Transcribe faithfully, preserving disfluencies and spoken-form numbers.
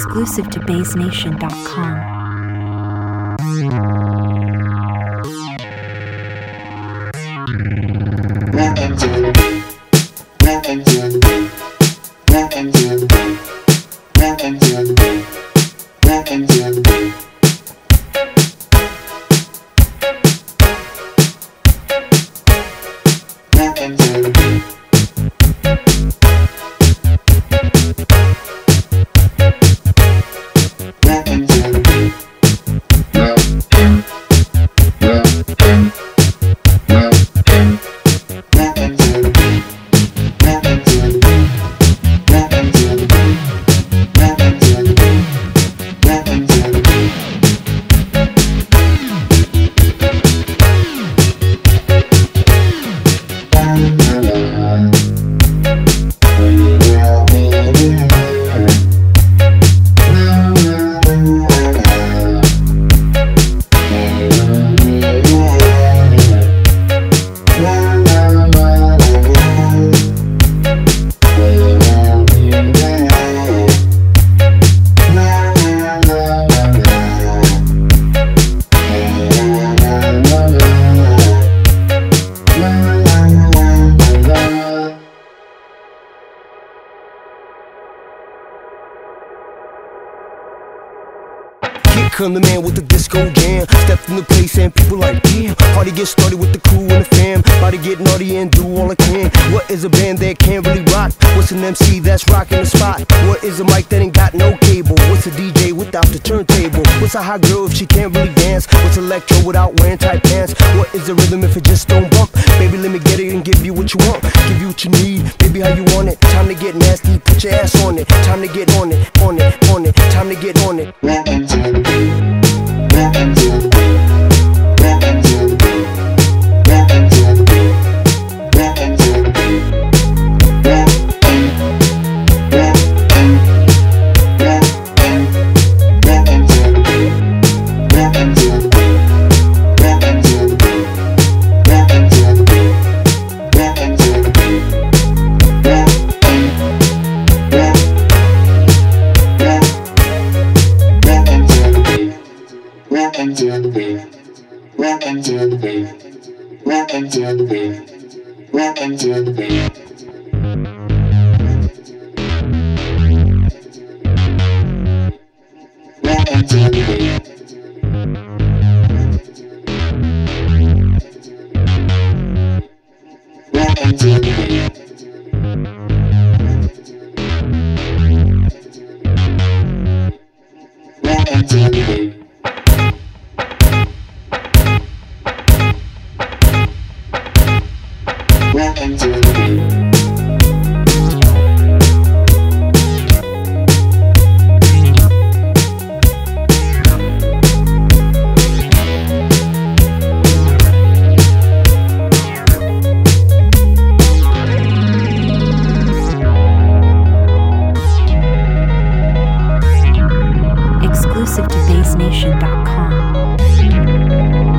Exclusive to Bass Nation dot com. Welcome to the beat. Welcome to the beat. Welcome to the beat. Welcome to the beat. Welcome to the beat. Welcome to the beat. Welcome to the beat. Welcome. Welcome. Welcome. Welcome to the beat. Welcome to the beat. Welcome to the beat. Welcome to the beat. Welcome to the beat. Come the man with the disco jam. Stepped in the place and people like, damn. Party get started with the crew and the fam. About to get naughty and do all I can. What is a band that can't really rock? What's an M C that's rocking the spot? What is a mic that ain't got no cable? What's a D J without the turntable? What's a hot girl if she can't really dance? What's electro without wearing tight pants? What is a rhythm if it just don't bump? Baby, let me get it and give you what you want. Give you what you need, baby, how you want it. Time to get nasty, put your ass on it. Time to get on it, on it, on it. Time to get on it. Welcome to the beat. Welcome to the beat. Welcome to the beat. Welcome to the beat. Welcome to the beat. Welcome. Welcome. Welcome. Welcome to the beat. Welcome to the beat. Welcome to the beat. Welcome to the beat. Welcome to the beat. Welcome. Welcome to the beat. Welcome to the beat. Welcome to the beat. Welcome to the beat. Welcome to the beat. Welcome to the beat. Welcome to the beat. Welcome to the beat. Exclusive to Bass Nation dot com.